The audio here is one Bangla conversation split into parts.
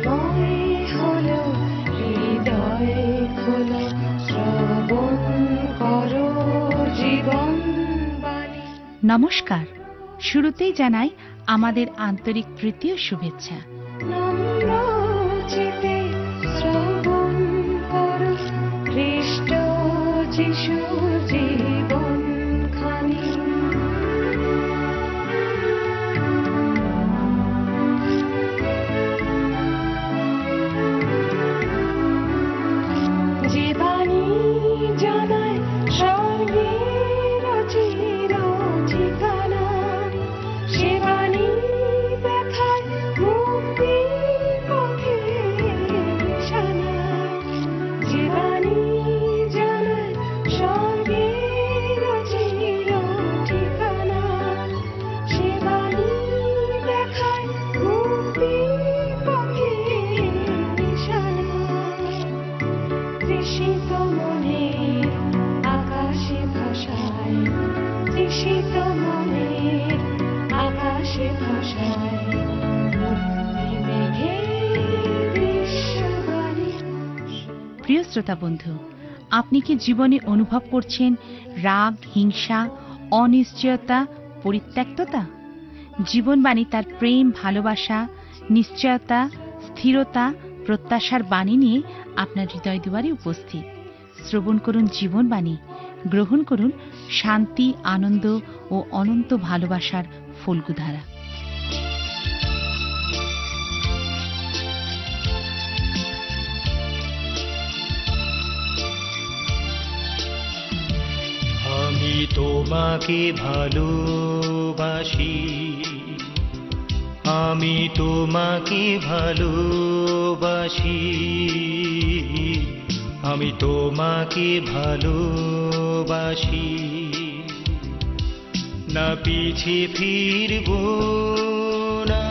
সময় হলো হৃদয় খোলা, শ্রবণ করো জীবন বাণী। নমস্কার, শুরুতেই জানাই আমাদের আন্তরিক তৃতীয় শুভেচ্ছা। নম্র চিত্তে শ্রবণ করো খ্রিস্ট যিশুর জীবন খানি। যে বাণী জানায় স্বর্গের চির ঠিকানা, সে বাণী দেখায় মুক্তির পথের নিশানা। যে বাণী জানায় স্বর্গের চির ঠিকানা, সে বাণী দেখায় মুক্তির পথের নিশানা। তৃষিত মনের আকাশে ভাষায়, তৃষিত মনের আকাশে ভাষায়, মুক্তি মেঘের দৃশ্যবাণী। প্রিয় শ্রোতা বন্ধু, আপনি কি জীবনে অনুভব করছেন রাগ, হিংসা, অনিশ্চয়তা, পরিত্যক্ততা? জীবনবাণী তার প্রেম, ভালোবাসা, নিশ্চয়তা, স্থিরতা, প্রত্যাশার বাণী নিয়ে আপনার হৃদয় দুয়ারে উপস্থিত। শ্রবণ করুন জীবনবাণী, গ্রহণ করুন শান্তি, আনন্দ ও অনন্ত ভালোবাসার ফল্গুধারা। আমি তোমাকে ভালোবাসি, আমি তোমাকে ভালোবাসি, আমি তোমাকে ভালোবাসি। না পিছে ফিরবো না,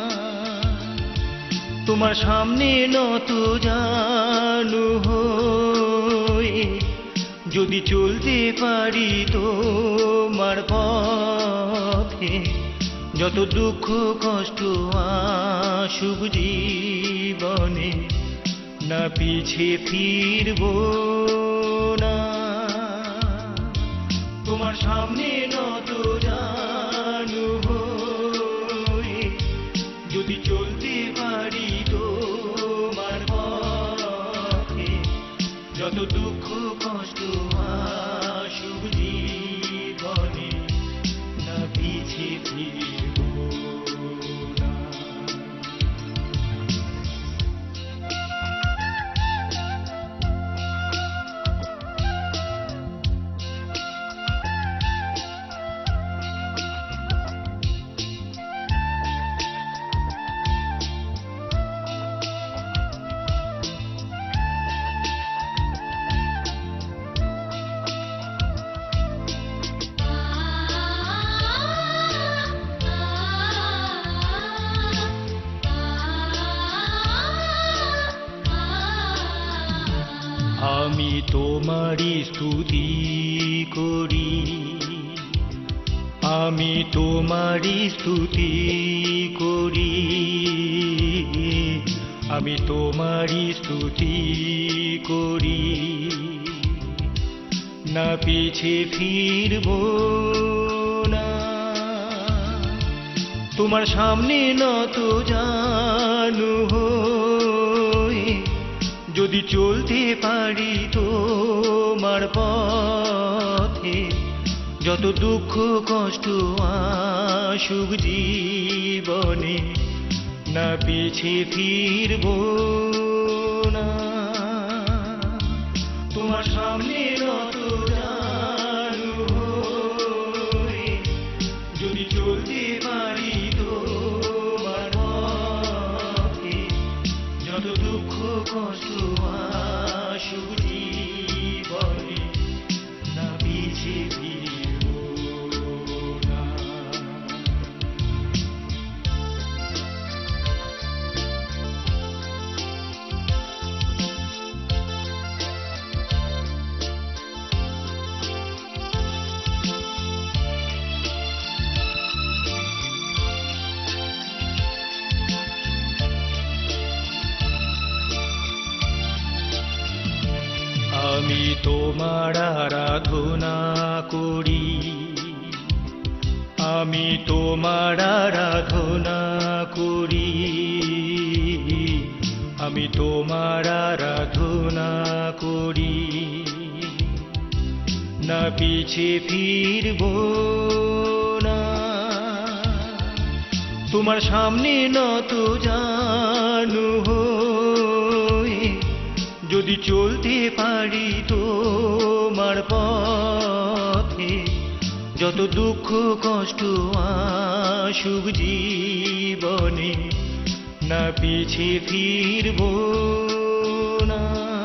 তোমার সামনে নত জানু হয়ে, যদি চলতে পারি তোমার পথে, যত দুঃখ কষ্ট আসুক জীবনে, না পিছে ফিরবো না। তোমার সামনে নত জানু হয়ে, যদি চলতে পারি তোমার পথে, যত দুঃখ কষ্ট আসুক জীবনে, না পিছে ফিরবো না। আমি তোমারই স্তুতি করি, আমি তোমারই স্তুতি করি, আমি তোমারই স্তুতি করি। না পিছে ফিরবো না, তোমার সামনে নত জানু হয়ে, যদি চলতে পারি তোমার পথে, যত দুঃখ কষ্ট আসুক জীবনে, না পিছে ফিরবো না। তোমার সামনে নত জানু হয়ে, যদি চলতে পারি তোমার পথে, যত দুঃখ কষ্ট আসুক জীবনে, না পিছে ফিরবো না। আমি তোমার আরাধনা করি, আমি তোমার আরাধনা করি, আমি তোমার আরাধনা করি। না পিছে ফিরব না, তোমার সামনে নত জানু হয়ে যদি চলতে পারি তোমার পথে, যত দুঃখ কষ্ট আসুক জীবনে, না পিছে ফিরব না,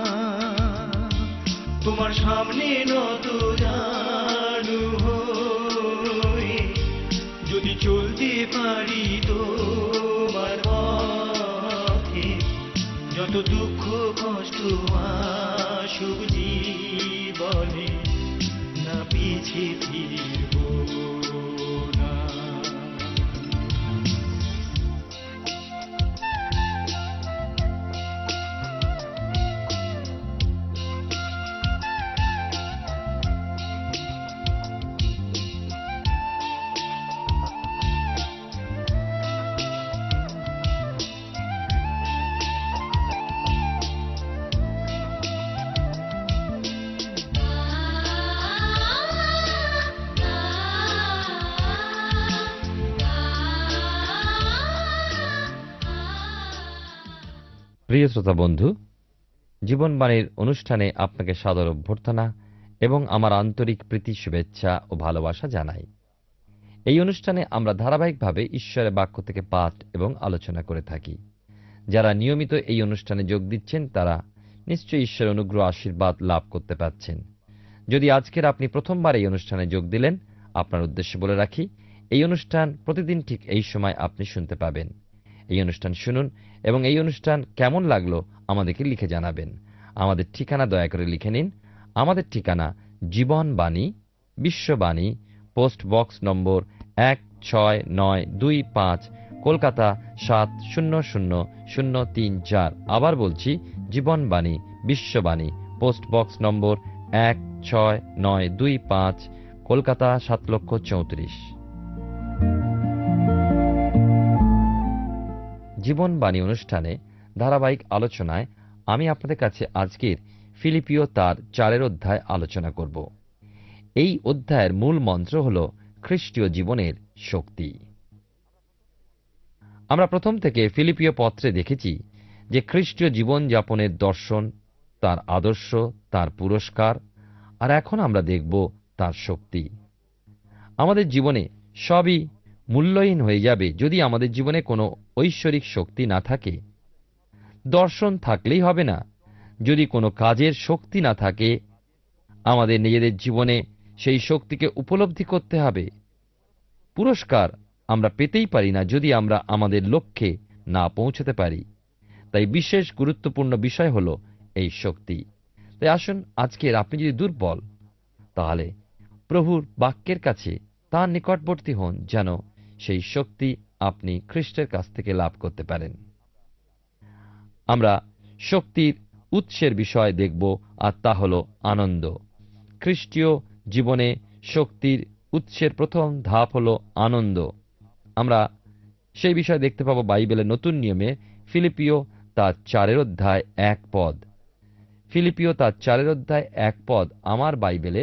তোমার সামনে নত জানু হয়ে যদি চলতে পারি তোমার পথে, যত দুঃখ কষ্ট আসুক জীবনে, না পিছে ফিরব না। প্রিয় শ্রোতা বন্ধু, জীবনবাণীর অনুষ্ঠানে আপনাকে সাদর অভ্যর্থনা এবং আমার আন্তরিক প্রীতি, শুভেচ্ছা ও ভালোবাসা জানাই। এই অনুষ্ঠানে আমরা ধারাবাহিকভাবে ঈশ্বরের বাক্য থেকে পাঠ এবং আলোচনা করে থাকি। যারা নিয়মিত এই অনুষ্ঠানে যোগ দিচ্ছেন তারা নিশ্চয়ই ঈশ্বরের অনুগ্রহ আশীর্বাদ লাভ করতে পারছেন। যদি আজকের আপনি প্রথমবার এই অনুষ্ঠানে যোগ দিলেন, আপনার উদ্দেশ্যে বলে রাখি, এই অনুষ্ঠান প্রতিদিন ঠিক এই সময় আপনি শুনতে পাবেন। এই অনুষ্ঠান শুনুন এবং এই অনুষ্ঠান কেমন লাগলো আমাদেরকে লিখে জানাবেন। আমাদের ঠিকানা দয়া করে লিখে নিন। আমাদের ঠিকানা Jibanbani, Biswabani, post box number 16925, Kolkata 700003। আবার বলছি, Jibanbani, Biswabani, post box number 16925, Kolkata 7,34,000। Jibanbani অনুষ্ঠানে ধারাবাহিক আলোচনায় আমি আপনাদের কাছে আজকের ফিলিপিও তার 4 অধ্যায় আলোচনা করব। এই অধ্যায়ের মূল মন্ত্র হল খ্রিস্টীয় জীবনের শক্তি। আমরা প্রথম থেকে ফিলিপিও পত্রে দেখেছি যে খ্রিস্টীয় জীবন যাপনের দর্শন, তার আদর্শ, তার পুরস্কার, আর এখন আমরা দেখব তার শক্তি। আমাদের জীবনে সবই মূল্যহীন হয়ে যাবে যদি আমাদের জীবনে কোনো ঐশ্বরিক শক্তি না থাকে। দর্শন থাকলেই হবে না যদি কোনো কাজের শক্তি না থাকে। আমাদের নিজেদের জীবনে সেই শক্তিকে উপলব্ধি করতে হবে। পুরস্কার আমরা পেতেই পারি না যদি আমরা আমাদের লক্ষ্যে না পৌঁছতে পারি। তাই বিশেষ গুরুত্বপূর্ণ বিষয় হল এই শক্তি। তাই আসুন, আজকের আপনি যদি দুর্বল, তাহলে প্রভুর বাক্যের কাছে তার নিকটবর্তী হন, যেন সেই শক্তি আপনি খ্রিস্টের কাছ থেকে লাভ করতে পারেন। আমরা শক্তির উৎসের বিষয় দেখব, আর তা হল আনন্দ। খ্রিস্টীয় জীবনে শক্তির উৎসের প্রথম ধাপ হল আনন্দ। আমরা সেই বিষয় দেখতে পাব বাইবেলের নতুন নিয়মে ফিলিপিও তার 4 অধ্যায় 1 পদ। ফিলিপিও তার 4 অধ্যায় 1 পদ আমার বাইবেলে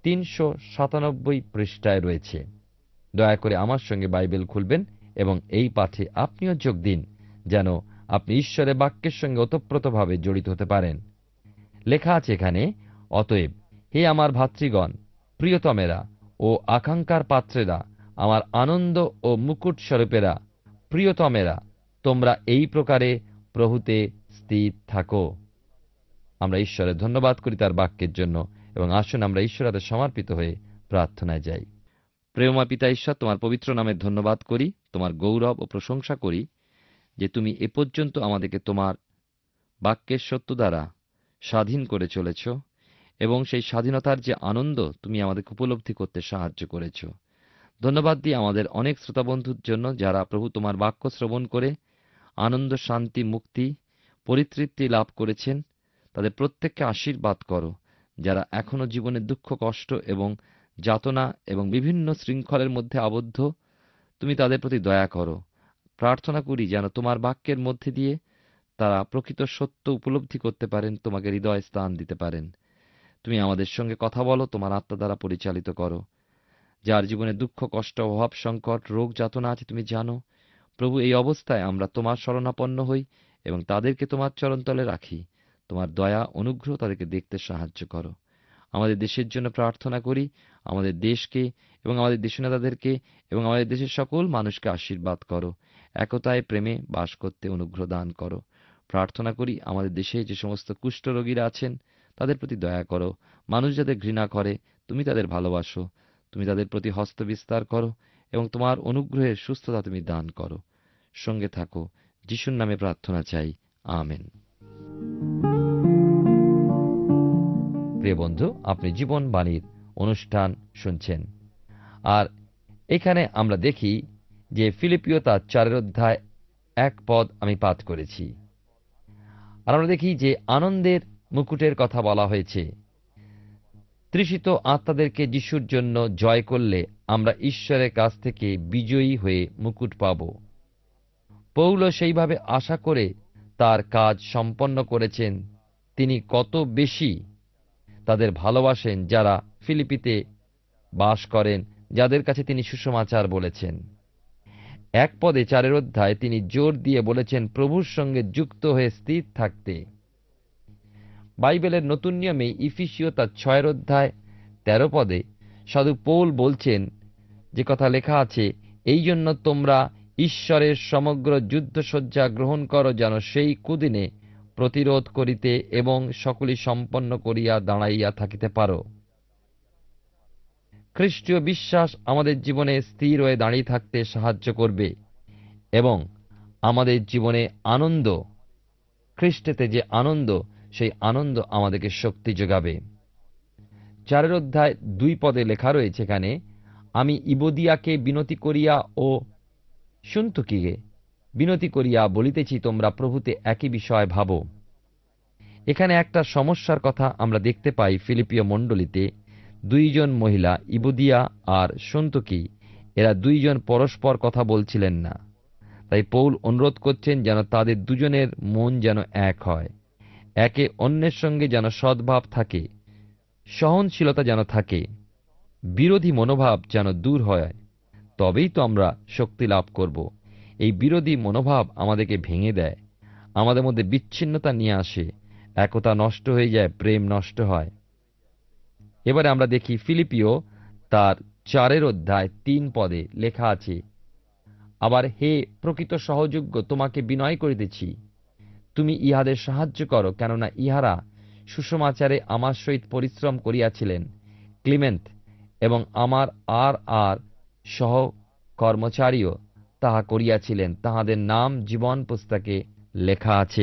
397 পৃষ্ঠায় রয়েছে। দয়া করে আমার সঙ্গে বাইবেল খুলবেন এবং এই পাঠে আপনিও যোগ দিন, যেন আপনি ঈশ্বরের বাক্যের সঙ্গে ওতপ্রোতভাবে জড়িত হতে পারেন। লেখা আছে এখানে, অতএব হে আমার ভাতৃগণ, প্রিয়তমেরা ও আকাঙ্ক্ষার পাত্রেরা, আমার আনন্দ ও মুকুট স্বরূপেরা, প্রিয়তমেরা, তোমরা এই প্রকারে প্রভুতে স্থির থাকো। আমরা ঈশ্বরের ধন্যবাদ করি তার বাক্যের জন্য, এবং আসুন আমরা ঈশ্বরের হাতে সমর্পিত হয়ে প্রার্থনায় যাই। প্রেমময় পিতা ঈশ্বর, তোমার পবিত্র নামের ধন্যবাদ করি, তোমার গৌরব ও প্রশংসা করি যে তুমি এ পর্যন্ত আমাদেরকে তোমার বাক্যের সত্য দ্বারা স্বাধীন করে চলেছ, এবং সেই স্বাধীনতার যে আনন্দ তুমি আমাদেরকে উপলব্ধি করতে সাহায্য করেছ। ধন্যবাদ দিই আমাদের অনেক শ্রোতাবন্ধুর জন্য, যারা প্রভু তোমার বাক্য শ্রবণ করে আনন্দ, শান্তি, মুক্তি, পরিতৃপ্তি লাভ করেছেন। তাদের প্রত্যেককে আশীর্বাদ করো, যারা এখনো জীবনের দুঃখ কষ্ট এবং যাতনা এবং বিভিন্ন শৃঙ্খলের মধ্যে আবদ্ধ, তুমি তাদের প্রতি দয়া করো। প্রার্থনা করি যেন তোমার বাক্যের মধ্যে দিয়ে তারা প্রকৃত সত্য উপলব্ধি করতে পারেন, তোমাকে হৃদয় স্থান দিতে পারেন। তুমি আমাদের সঙ্গে কথা বলো, তোমার আত্মা দ্বারা পরিচালিত করো। যার জীবনে দুঃখ কষ্ট অভাব সংকট রোগ যাতনা আছে তুমি জানো প্রভু। এই অবস্থায় আমরা তোমার শরণাপন্ন হই এবং তাদেরকে তোমার চরণতলে রাখি। তোমার দয়া অনুগ্রহ তাদেরকে দেখতে সাহায্য করো। আমাদের দেশের জন্য প্রার্থনা করি, আমাদের দেশকে এবং আমাদের দেশনেতাদেরকে এবং আমাদের দেশের সকল মানুষকে আশীর্বাদ করো। একতায় প্রেমে বাস করতে অনুগ্রহ দান করো। প্রার্থনা করি আমাদের দেশে যে সমস্ত কুষ্ঠরোগীরা আছেন তাদের প্রতি দয়া করো। মানুষ যাদের ঘৃণা করে তুমি তাদের ভালোবাসো। তুমি তাদের প্রতি হস্ত বিস্তার করো এবং তোমার অনুগ্রহের সুস্থতা তুমি দান করো। সঙ্গে থাকো। যিশুর নামে প্রার্থনা চাই, আমেন। প্রিয় বন্ধু, আপনি জীবনবাণীর অনুষ্ঠান শুনছেন। আর এখানে আমরা দেখি যে ফিলিপিও তার 4 অধ্যায় 1 পদ আমি পাঠ করেছি। আর আমরা দেখি যে আনন্দের মুকুটের কথা বলা হয়েছে। তৃষিত আত্মাদেরকে যিশুর জন্য জয় করলে আমরা ঈশ্বরের কাছ থেকে বিজয়ী হয়ে মুকুট পাব। পৌল সেইভাবে আশা করে তার কাজ সম্পন্ন করেছেন। তিনি কত বেশি তাদের ভালোবাসেন যারা ফিলিপিতে বাস করেন, যাদের কাছে তিনি সুসমাচার বলেছেন। 1 পদে 4 অধ্যায় তিনি জোর দিয়ে বলেছেন প্রভুর সঙ্গে যুক্ত হয়ে স্থির থাকতে। বাইবেলের নতুন নিয়মে ইফিসীয় তার 6 অধ্যায় 13 পদে সাধু পৌল বলছেন যে কথা লেখা আছে, এই জন্য তোমরা ঈশ্বরের সমগ্র যুদ্ধসজ্জা গ্রহণ করো যেন সেই কুদিনে প্রতিরোধ করিতে এবং সকলই সম্পন্ন করিয়া দাঁড়াইয়া থাকিতে পারো। খ্রিস্টীয় বিশ্বাস আমাদের জীবনে স্থির হয়ে দাঁড়িয়ে থাকতে সাহায্য করবে এবং আমাদের জীবনে আনন্দ, খ্রিস্টেতে যে আনন্দ, সেই আনন্দ আমাদেরকে শক্তি যোগাবে। 4 অধ্যায় 2 পদে লেখা রয়েছে এখানে, আমি ইবোদিয়াকে বিনতি করিয়া ও সুন্তকিকে বিনতি করিয়া বলিতেছি তোমরা প্রভুতে একই বিষয় ভাবো। এখানে একটা সমস্যার কথা আমরা দেখতে পাই। ফিলিপিয় মণ্ডলীতে 2 জন মহিলা ইবোদিয়া আর সুন্তকি, এরা 2 জন পরস্পর কথা বলছিলেন না। তাই পৌল অনুরোধ করছেন যেন তাদের দুজনের মন যেন এক হয়, একে অন্যের সঙ্গে যেন সদ্ভাব থাকে, সহনশীলতা যেন থাকে, বিরোধী মনোভাব যেন দূর হয়। তবেই তো আমরা শক্তি লাভ করব। এই বিরোধী মনোভাব আমাদেরকে ভেঙে দেয়, আমাদের মধ্যে বিচ্ছিন্নতা নিয়ে আসে, একতা নষ্ট হয়ে যায়, প্রেম নষ্ট হয়। এবারে আমরা দেখি ফিলিপিও তার 4 অধ্যায় 3 পদে লেখা আছে, আবার হে প্রকৃত সহযোগ্য, তোমাকে বিনয় করিতেছি, তুমি ইহাদের সাহায্য করো, কেননা ইহারা সুসমাচারে আমার সহিত পরিশ্রম করিয়াছিলেন। ক্লিমেন্ট এবং আমার আর সহকর্মচারীও তাহা করিয়াছিলেন, তাহাদের নাম জীবন পুস্তকে লেখা আছে।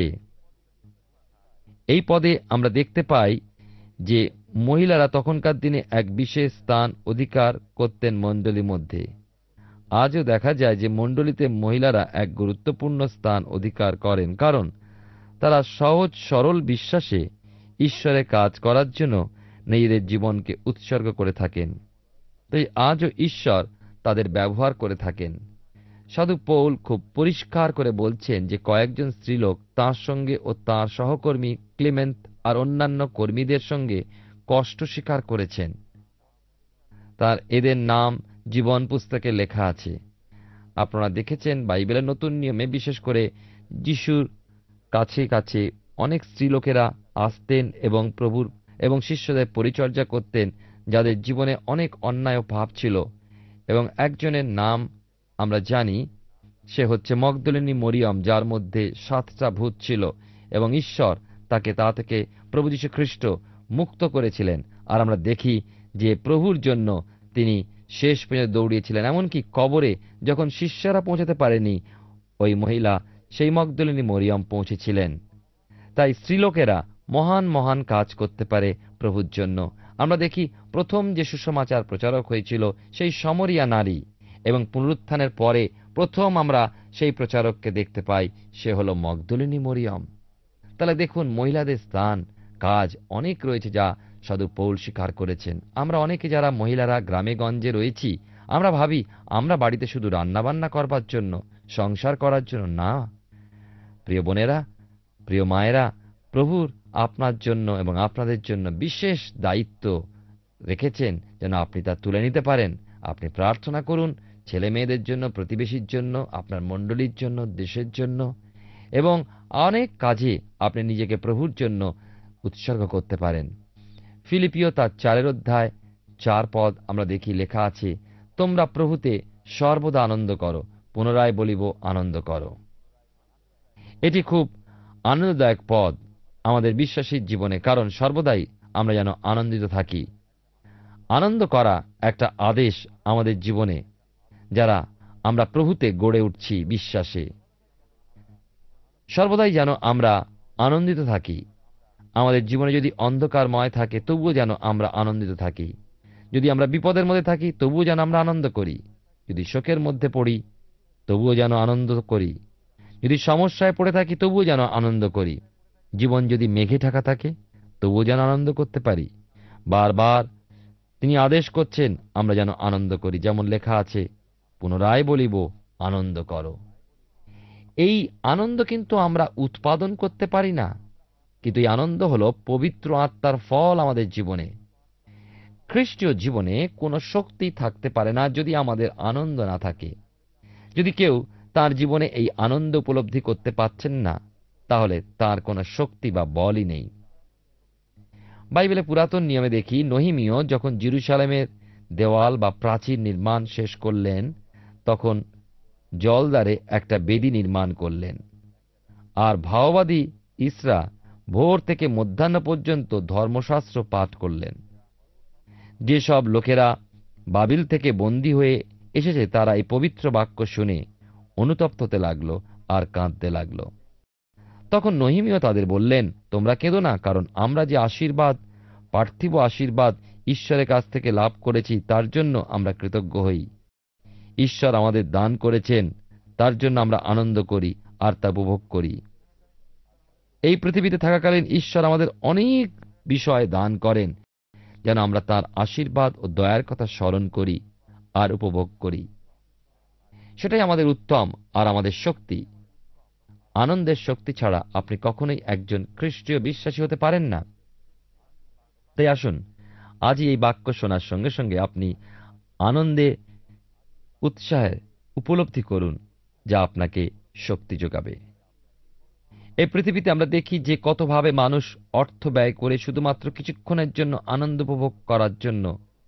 এই পদে আমরা দেখতে পাই যে মহিলারা তখনকার দিনে এক বিশেষ স্থান অধিকার করতেন মণ্ডলীর মধ্যে। আজও দেখা যায় যে মণ্ডলীতে মহিলারা এক গুরুত্বপূর্ণ স্থান অধিকার করেন, কারণ তারা সহজ সরল বিশ্বাসে ঈশ্বরের কাজ করার জন্য নিজেদের জীবনকে উৎসর্গ করে থাকেন। তাই আজও ঈশ্বর তাদের ব্যবহার করে থাকেন। সাধু পৌল খুব পরিষ্কার করে বলছেন যে কয়েকজন স্ত্রীলোক তাঁর সঙ্গে ও তাঁর সহকর্মী ক্লেমেন্ট আর অন্যান্য কর্মীদের সঙ্গে কষ্ট স্বীকার করেছেন। তার এদের নাম জীবন পুস্তকে লেখা আছে। আপনারা দেখেছেন বাইবেলের নতুন নিয়মে বিশেষ করে যিশুর কাছে কাছে অনেক স্ত্রীলোকেরা আসতেন এবং প্রভুর এবং শিষ্যদের পরিচর্যা করতেন, যাদের জীবনে অনেক অন্যায় ও পাপ ছিল। এবং একজনের নাম আমরা জানি, সে হচ্ছে মগদলিনী মরিয়ম, যার মধ্যে 7টা ভূত ছিল এবং ঈশ্বর তাকে তা থেকে প্রভু যীশু খ্রিস্ট মুক্ত করেছিলেন। আর আমরা দেখি যে প্রভুর জন্য তিনি শেষ পর্যন্ত দৌড়িয়েছিলেন, এমনকি কবরে যখন শিষ্যরা পৌঁছাতে পারেনি, ওই মহিলা সেই মগদলিনী মরিয়ম পৌঁছেছিলেন। তাই স্ত্রীলোকেরা মহান মহান কাজ করতে পারে প্রভুর জন্য। আমরা দেখি প্রথম যে সুসমাচার প্রচারক হয়েছিল সেই সমরিয়া নারী, এবং পুনরুত্থানের পরে প্রথম আমরা সেই প্রচারককে দেখতে পাই, সে হল মগদলিনী মরিয়ম। তাহলে দেখুন মহিলাদের স্থান, কাজ অনেক রয়েছে যা সাধু পৌল স্বীকার করেছেন। আমরা অনেকে যারা মহিলারা গ্রামে গঞ্জে রয়েছি, আমরা ভাবি আমরা বাড়িতে শুধু রান্নাবান্না করবার জন্য, সংসার করার জন্য। না প্রিয় বোনেরা, প্রিয় মায়েরা, প্রভুর আপনার জন্য এবং আপনাদের জন্য বিশেষ দায়িত্ব রেখেছেন যেন আপনি তা তুলে নিতে পারেন। আপনি প্রার্থনা করুন ছেলে মেয়েদের জন্য, প্রতিবেশীর জন্য, আপনার মণ্ডলীর জন্য, দেশের জন্য, এবং অনেক কাজে আপনি নিজেকে প্রভুর জন্য উৎসর্গ করতে পারেন। ফিলিপিও তার 4 অধ্যায় 4 পদ আমরা দেখি লেখা আছে, তোমরা প্রভুতে সর্বদা আনন্দ করো, পুনরায় বলিব আনন্দ করো। এটি খুব আনন্দদায়ক পদ আমাদের বিশ্বাসীর জীবনে, কারণ সর্বদাই আমরা যেন আনন্দিত থাকি। আনন্দ করা একটা আদেশ আমাদের জীবনে, যারা আমরা প্রভুতে গড়ে উঠছি বিশ্বাসে। সর্বদাই যেন আমরা আনন্দিত থাকি। আমাদের জীবনে যদি অন্ধকারময় থাকে তবুও যেন আমরা আনন্দিত থাকি। যদি আমরা বিপদের মধ্যে থাকি তবুও যেন আমরা আনন্দ করি। যদি শোকের মধ্যে পড়ি তবুও যেন আনন্দ করি। যদি সমস্যায় পড়ে থাকি তবুও যেন আনন্দ করি। জীবন যদি মেঘে ঢাকা থাকে তবুও যেন আনন্দ করতে পারি। বারবার তিনি আদেশ করছেন আমরা যেন আনন্দ করি, যেমন লেখা আছে, পুনরায় বলিব আনন্দ করো। এই আনন্দ কিন্তু আমরা উৎপাদন করতে পারি না, কিন্তু এই আনন্দ হলো পবিত্র আত্মার ফল আমাদের জীবনে। খ্রিস্টীয় জীবনে কোনো শক্তি থাকতে পারে না যদি আমাদের আনন্দ না থাকে। যদি কেউ তার জীবনে এই আনন্দ উপলব্ধি করতে পারছেন না, তাহলে তার কোনো শক্তি বা বলই নেই। বাইবেলে পুরাতন নিয়মে দেখি, নহিমীয় যখন জেরুজালেমের দেওয়াল বা প্রাচীর নির্মাণ শেষ করলেন, তখন জলদ্বারে একটা বেদি নির্মাণ করলেন। আর ভাওবাদী ইসরা ভোর থেকে মধ্যাহ্ন পর্যন্ত ধর্মশাস্ত্র পাঠ করলেন। যেসব লোকেরা বাবিল থেকে বন্দী হয়ে এসেছে তারা এই পবিত্র বাক্য শুনে অনুতপ্ত হতে লাগলো আর কাঁদতে লাগলো। তখন নহিমীয় তাদের বললেন, তোমরা কেঁদো না, কারণ আমরা যে আশীর্বাদ, পার্থিব আশীর্বাদ ঈশ্বরের কাছ থেকে লাভ করেছি তার জন্য আমরা কৃতজ্ঞ হই। ঈশ্বর আমাদের দান করেছেন, তার জন্য আমরা আনন্দ করি আর তা উপভোগ করি। এই পৃথিবীতে থাকাকালীন ঈশ্বর আমাদের অনেক বিষয় দান করেন, যেন আমরা তার আশীর্বাদ ও দয়ার কথা স্মরণ করি আর উপভোগ করি। সেটাই আমাদের উত্তম আর আমাদের শক্তি। আনন্দের শক্তি ছাড়া আপনি কখনোই একজন খ্রিস্টীয় বিশ্বাসী হতে পারেন না। তাই আসুন আজই এই বাক্য শোনার সঙ্গে সঙ্গে আপনি আনন্দে, উৎসাহে উপলব্ধি করুন, যা আপনাকে শক্তি যোগাবে। এই পৃথিবীতে আমরা দেখি যে কতভাবে মানুষ অর্থ ব্যয় করে শুধুমাত্র কিছুক্ষণের জন্য আনন্দ উপভোগ করার জন্য।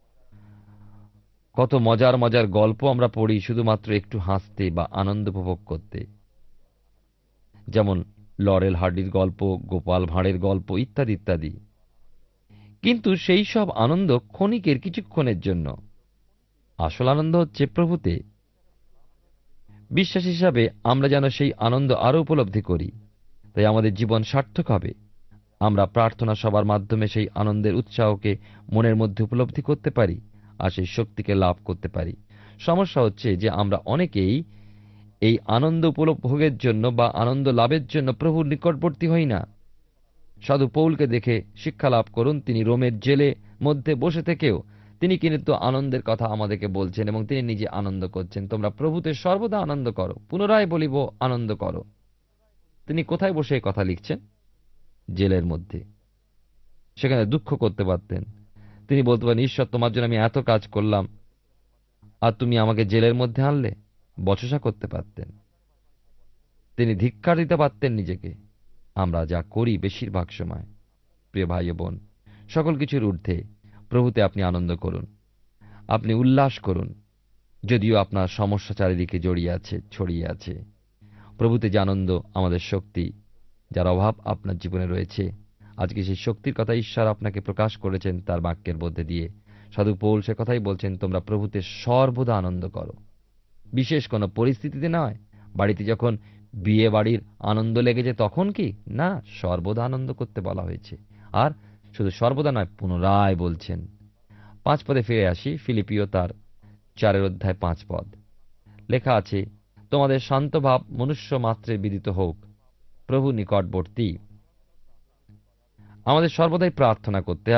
কত মজার মজার গল্প আমরা পড়ি শুধুমাত্র একটু হাসতে বা আনন্দ উপভোগ করতে, যেমন লরেল হার্ডির গল্প, গোপাল ভাঁড়ের গল্প ইত্যাদি ইত্যাদি। কিন্তু সেই সব আনন্দ ক্ষণিকের, কিছুক্ষণের জন্য। আসল আনন্দ হচ্ছে প্রভুতে। বিশ্বাস হিসাবে আমরা যেন সেই আনন্দ আরো উপলব্ধি করি, তাই আমাদের জীবন সার্থক হবে। আমরা প্রার্থনা সবার মাধ্যমে সেই আনন্দের উৎসাহকে মনের মধ্যে উপলব্ধি করতে পারি আর সেই শক্তিকে লাভ করতে পারি। সমস্যা হচ্ছে যে আমরা অনেকেই এই আনন্দ উপভোগের জন্য বা আনন্দ লাভের জন্য প্রভুর নিকটবর্তী হই না। সাধু পৌলকে দেখে শিক্ষা লাভ করুন। তিনি রোমের জেলে মধ্যে বসে থেকেও তিনি কিন্তু আনন্দের কথা আমাদেরকে বলছেন এবং তিনি নিজে আনন্দ করছেন। তোমরা প্রভুতে সর্বদা আনন্দ করো, পুনরায় বলিব আনন্দ করো। তিনি কোথায় বসে এই কথা লিখছেন? জেলের মধ্যে। সেখানে দুঃখ করতে পারতেন। তিনি বলতে পারেন, ঈশ্বর তোমার জন্য আমি এত কাজ করলাম আর তুমি আমাকে জেলের মধ্যে আনলে। বচসা করতে পারতেন, তিনি ধিক্কার দিতে পারতেন নিজেকে। আমরা যা করি বেশিরভাগ সময়, প্রিয় ভাই ও বোন, সকল কিছুর ঊর্ধ্বে প্রভুতে আপনি আনন্দ করুন, আপনি উল্লাস করুন। যদিও আপনার সমস্যা চারিদিকে জড়িয়ে আছে, ছড়িয়ে আছে, প্রভুতে যে আনন্দ আমাদের শক্তি, যার অভাব আপনার জীবনে রয়েছে, আজকে সেই শক্তির কথা ঈশ্বর আপনাকে প্রকাশ করেছেন তার বাক্যের মধ্যে দিয়ে। সাধু পৌল সে কথাই বলছেন, তোমরা প্রভুতে সর্বদা আনন্দ করো। বিশেষ কোনো পরিস্থিতিতে নয়, বাড়িতে যখন বিয়ে বাড়ির আনন্দ লেগেছে তখন কি না, সর্বদা আনন্দ করতে বলা হয়েছে। আর শুধু সর্বদা নয়, পুনরায় বলছেন। 5 পদে ফিরে আসি। ফিলিপিও তার 4 অধ্যায় 5 পদ লেখা আছে, তোমাদের শান্ত ভাব মনুষ্য মাত্রে বিদিত হোক, প্রভু নিকটবর্তী। আমাদের সর্বদাই প্রার্থনা করতে হবে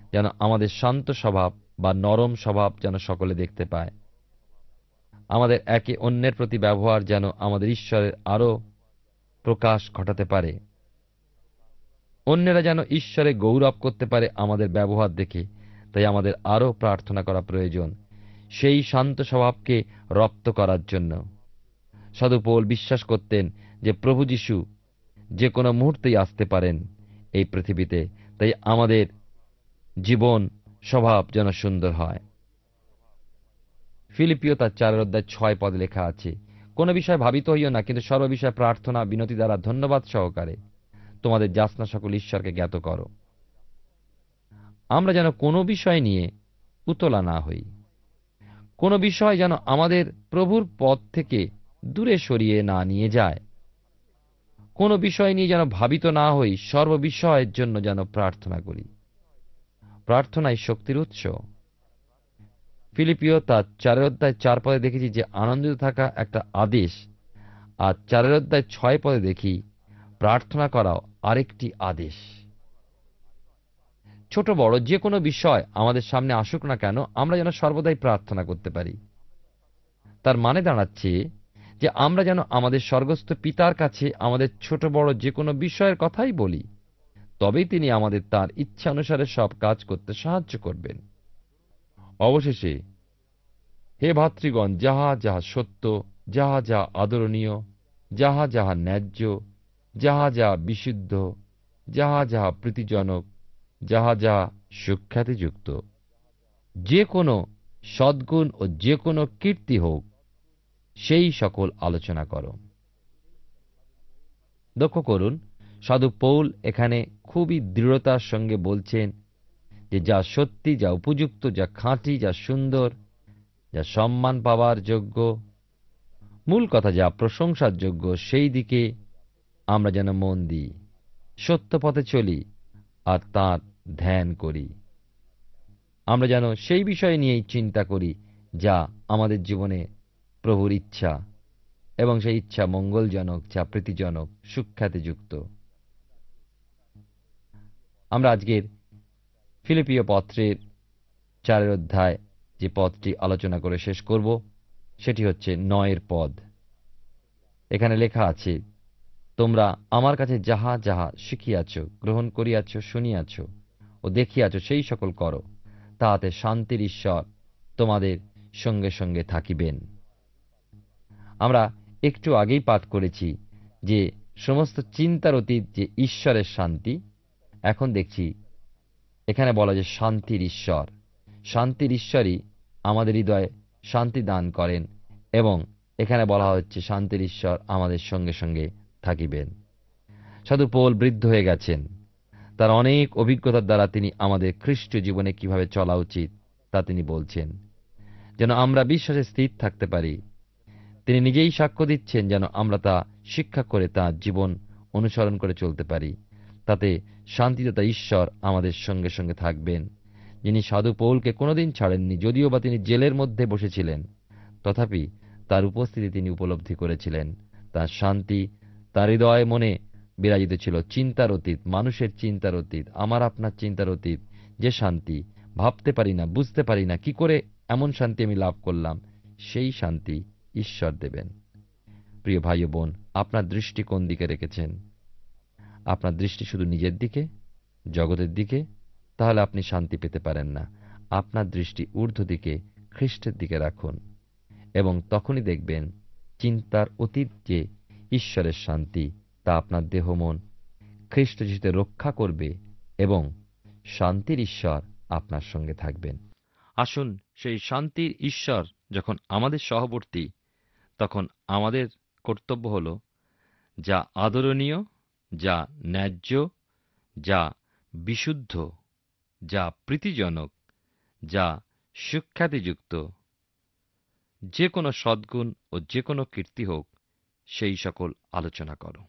যেন আমাদের শান্ত স্বভাব বা নরম স্বভাব যেন সকলে দেখতে পায়। আমাদের একে অন্যের প্রতি ব্যবহার যেন আমাদের ঈশ্বরের আরও প্রকাশ ঘটাতে পারে। অন্যেরা যেন ঈশ্বরে গৌরব করতে পারে আমাদের ব্যবহার দেখে। তাই আমাদের আরও প্রার্থনা করা প্রয়োজন সেই শান্ত স্বভাবকে রপ্ত করার জন্য। সাধু পৌল বিশ্বাস করতেন যে প্রভু যীশু যে কোনো মুহূর্তেই আসতে পারেন এই পৃথিবীতে। তাই আমাদের জীবন স্বভাব যেন সুন্দর হয়। ফিলিপিও তার 4:6 লেখা আছে, কোন বিষয় ভাবিত হইও না, কিন্তু সর্ববিষয়ে প্রার্থনা বিনতি দ্বারা ধন্যবাদ সহকারে তোমাদের যাচনা সকল ঈশ্বরকে জ্ঞাত করো। আমরা যেন কোনো বিষয় নিয়ে উতলা না হই, কোনো বিষয় যেন আমাদের প্রভুর পথ থেকে দূরে সরিয়ে না নিয়ে যায়, কোনো বিষয় নিয়ে যেন ভাবিত না হই, সর্ববিষয়ের জন্য যেন প্রার্থনা করি। প্রার্থনাই শক্তির উৎস। ফিলিপিও তার 4:4 দেখেছি যে আনন্দিত থাকা একটা আদেশ, আর 4:6 দেখি প্রার্থনা করাও আরেকটি আদেশ। ছোট বড় যে কোনো বিষয় আমাদের সামনে আসুক না কেন, আমরা যেন সর্বদাই প্রার্থনা করতে পারি। তার মানে দাঁড়াচ্ছে যে আমরা যেন আমাদের স্বর্গস্থ পিতার কাছে আমাদের ছোট বড় যে কোনো বিষয়ের কথাই বলি, তবেই তিনি আমাদের তার ইচ্ছা অনুসারে সব কাজ করতে সাহায্য করবেন। অবশেষে হে ভাতৃগণ, যাহা যাহা সত্য, যাহা যাহা আদরণীয়, যাহা যাহা ন্যায্য, যাহা যাহা বিশুদ্ধ, যাহা যাহা প্রীতিজনক, যাহা যাহা সুখ্যাতিযুক্ত, যে কোনো সদ্গুণ ও যে কোনো কীর্তি হোক, সেই সকল আলোচনা করো। লক্ষ্য করুন, সাধু পৌল এখানে খুবই দৃঢ়তার সঙ্গে বলছেন যে যা সত্যি, যা উপযুক্ত, যা খাঁটি, যা সুন্দর, যা সম্মান পাওয়ার যোগ্য, মূল কথা যা প্রশংসার যোগ্য, সেই দিকে আমরা যেন মন দিই, সত্য পথে চলি আর তাঁর ধ্যান করি। আমরা যেন সেই বিষয় নিয়েই চিন্তা করি যা আমাদের জীবনে প্রভুর ইচ্ছা, এবং সেই ইচ্ছা মঙ্গলজনক, যা প্রীতিজনক, সুখ্যাতিযুক্ত। আমরা আজকের ফিলিপিও পত্রের 4 যে পদটি আলোচনা করে শেষ করব, সেটি হচ্ছে 9 পদ। এখানে লেখা আছে, তোমরা আমার কাছে যাহা যাহা শিখিয়াছ, গ্রহণ করিয়াছ, শুনিয়াছ ও দেখিয়াছ, সেই সকল করো, তাহাতে শান্তির ঈশ্বর তোমাদের সঙ্গে সঙ্গে থাকিবেন। আমরা একটু আগেই পাঠ করেছি যে সমস্ত চিন্তার অতীত যে ঈশ্বরের শান্তি। এখন দেখছি এখানে বলা যে শান্তির ঈশ্বর। শান্তির ঈশ্বরই আমাদের হৃদয়ে শান্তি দান করেন, এবং এখানে বলা হচ্ছে শান্তির ঈশ্বর আমাদের সঙ্গে সঙ্গে থাকিবেন। সাধু পৌল বৃদ্ধ হয়ে গেছেন, তার অনেক অভিজ্ঞতার দ্বারা তিনি আমাদের খ্রিস্টীয় জীবনে কিভাবে চলা উচিত তা তিনি বলছেন, যেন আমরা বিশ্বাসে স্থির থাকতে পারি। তিনি নিজেই সাক্ষ্য দিচ্ছেন যেন আমরা তা শিক্ষা করে তাঁর জীবন অনুসরণ করে চলতে পারি। তাতে শান্তিদাতা ঈশ্বর আমাদের সঙ্গে সঙ্গে থাকবেন, যিনি সাধু পৌলকে কোনোদিন ছাড়েননি। যদিও বা তিনি জেলের মধ্যে বসেছিলেন, তথাপি তার উপস্থিতি তিনি উপলব্ধি করেছিলেন। তার শান্তি তার হৃদয় মনে বিরাজিত ছিল। চিন্তার অতীত, মানুষের চিন্তার অতীত, আমার আপনার চিন্তার অতীত যে শান্তি ভাবতে পারি না, বুঝতে পারি না কি করে এমন শান্তি আমি লাভ করলাম, সেই শান্তি ঈশ্বর দেবেন। প্রিয় ভাই ও বোন, আপনার দৃষ্টি কোন দিকে রেখেছেন? আপনার দৃষ্টি শুধু নিজের দিকে, জগতের দিকে? তাহলে আপনি শান্তি পেতে পারেন না। আপনার দৃষ্টি ঊর্ধ্ব দিকে, খ্রিস্টের দিকে রাখুন, এবং তখনই দেখবেন চিন্তার অতীত যে ঈশ্বরের শান্তি, তা আপনার দেহ মন খ্রিস্ট যিশুতে রক্ষা করবে, এবং শান্তির ঈশ্বর আপনার সঙ্গে থাকবেন। আসুন, সেই শান্তির ঈশ্বর যখন আমাদের সহবর্তী, তখন আমাদের কর্তব্য হল যা আদরণীয়, যা ন্যায্য, যা বিশুদ্ধ, যা প্রীতিজনক, যা সুখ্যাতিযুক্ত, যে কোনো সদ্গুণ ও যে কোনো কীর্তি হোক, সেই সকল আলোচনা করো।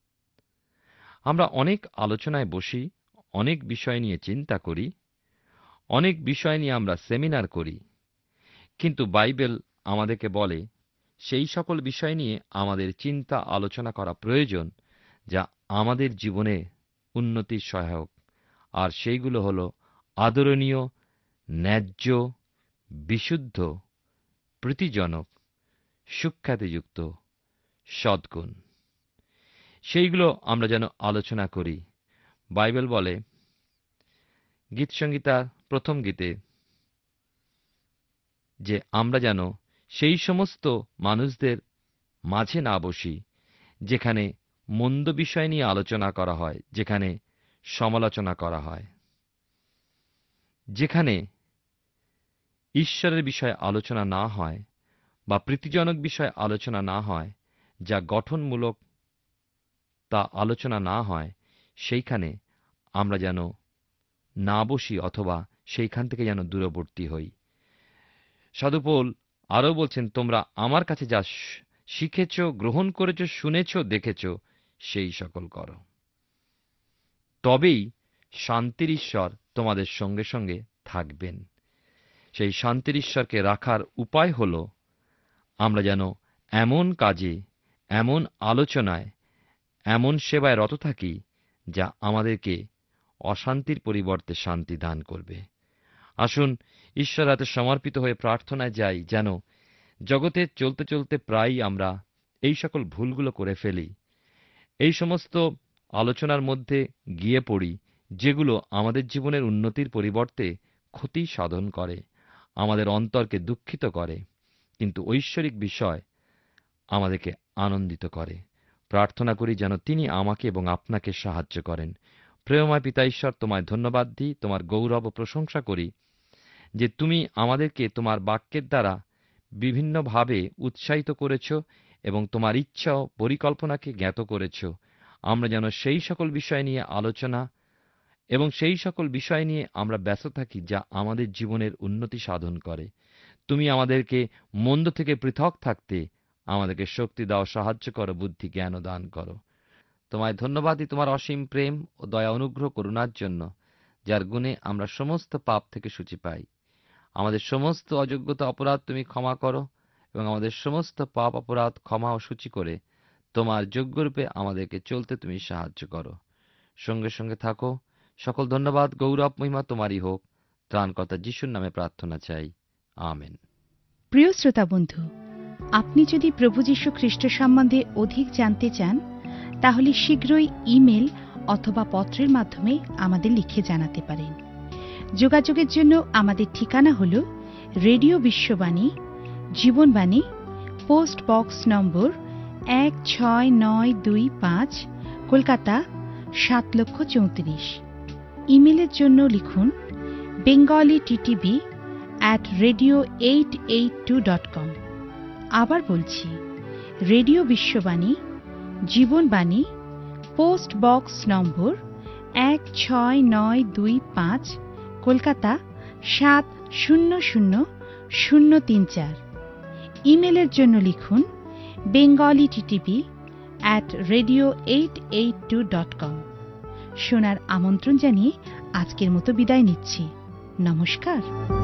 আমরা অনেক আলোচনায় বসি, অনেক বিষয় নিয়ে চিন্তা করি, অনেক বিষয় নিয়ে আমরা সেমিনার করি, কিন্তু বাইবেল আমাদেরকে বলে সেই সকল বিষয় নিয়ে আমাদের চিন্তা আলোচনা করা প্রয়োজন যা আমাদের জীবনে উন্নতির সহায়ক, আর সেইগুলো হল আদরণীয়, ন্যায্য, বিশুদ্ধ, প্রীতিজনক, সুখ্যাতিযুক্ত সদ্গুণ, সেইগুলো আমরা যেন আলোচনা করি। বাইবেল বলে গীতসংহিতার প্রথম গীতে যে আমরা যেন সেই সমস্ত মানুষদের মাঝে না বসি যেখানে মন্দ বিষয় নিয়ে আলোচনা করা হয়, যেখানে সমালোচনা করা হয়, যেখানে ঈশ্বরের বিষয়ে আলোচনা না হয় বা প্রীতিজনক বিষয়ে আলোচনা না হয়, যা গঠনমূলক তা আলোচনা না হয়, সেইখানে আমরা যেন না বসি অথবা সেইখান থেকে যেন দূরবর্তী হই। সাধু পৌল আরও বলছেন, তোমরা আমার কাছে যা শিখেছ, গ্রহণ করেছ, শুনেছ, দেখেছ, সেই সকল করো, তবেই শান্তির ঈশ্বর তোমাদের সঙ্গে সঙ্গে থাকবেন। সেই শান্তির ঈশ্বরকে রাখার উপায় হল আমরা যেন এমন কাজে, এমন আলোচনায়, এমন সেবায় রত থাকি যা আমাদেরকে অশান্তির পরিবর্তে শান্তি দান করবে। আসুন ঈশ্বর হাতে সমর্পিত হয়ে প্রার্থনায় যাই, যেন জগতে চলতে চলতে প্রায়ই আমরা এই সকল ভুলগুলো করে ফেলি, এই সমস্ত আলোচনার মধ্যে গিয়ে পড়ি যেগুলো আমাদের জীবনের উন্নতির পরিবর্তে ক্ষতি সাধন করে, আমাদের অন্তরকে দুঃখিত করে, কিন্তু ঐশ্বরিক বিষয় আমাদেরকে আনন্দিত করে। প্রার্থনা করি যেন তিনি আমাকে এবং আপনাকে সাহায্য করেন। প্রেমময় পিতা ঈশ্বর, তোমায় ধন্যবাদ দিই, তোমার গৌরব ও প্রশংসা করি যে তুমি আমাদেরকে তোমার বাক্যের দ্বারা বিভিন্নভাবে উৎসাহিত করেছ এবং তোমার ইচ্ছা ও পরিকল্পনাকে জ্ঞাত করেছ। আমরা যেন সেই সকল বিষয় নিয়ে আলোচনা এবং সেই সকল বিষয় নিয়ে আমরা ব্যস্ত থাকি যা আমাদের জীবনের উন্নতি সাধন করে। তুমি আমাদেরকে মন্দ থেকে পৃথক থাকতে আমাদেরকে শক্তি দাও, সাহায্য করো, বুদ্ধি জ্ঞান দান করো। তোমায় ধন্যবাদ দিই তোমার অসীম প্রেম ও দয়া অনুগ্রহ করুণার জন্য, যার গুণে আমরা সমস্ত পাপ থেকে সূচি পাই। আমাদের সমস্ত অযোগ্যতা অপরাধ তুমি ক্ষমা করো এবং আমাদের সমস্ত পাপ অপরাধ ক্ষমা ও সূচি করে তোমার যোগ্যরূপে আমাদেরকে চলতে তুমি সাহায্য করো। সঙ্গে সঙ্গে থাকো। সকল ধন্যবাদ, গৌরব, মহিমা তোমারই হোক। ত্রাণকর্তা যিশুর নামে প্রার্থনা চাই, আমেন। প্রিয় শ্রোতা বন্ধু, আপনি যদি প্রভু যীশু খ্রিস্ট সম্বন্ধে অধিক জানতে চান, তাহলে শীঘ্রই ইমেল অথবা পত্রের মাধ্যমে আমাদের লিখে জানাতে পারেন। যোগাযোগের জন্য আমাদের ঠিকানা হল radio Biswabani, Jibanbani, post box number 16925, Kolkata ৭,৩৪,০০০। ইমেলের জন্য লিখুন bengali@radio882.com। আবার বলছি, radio Biswabani, Jibanbani, post box number 16925, Kolkata ৭,০০,০৩৪। ইমেলের জন্য লিখুন bengali@radio882.com। শোনার আমন্ত্রণ জানিয়ে আজকের মতো বিদায় নিচ্ছি। নমস্কার।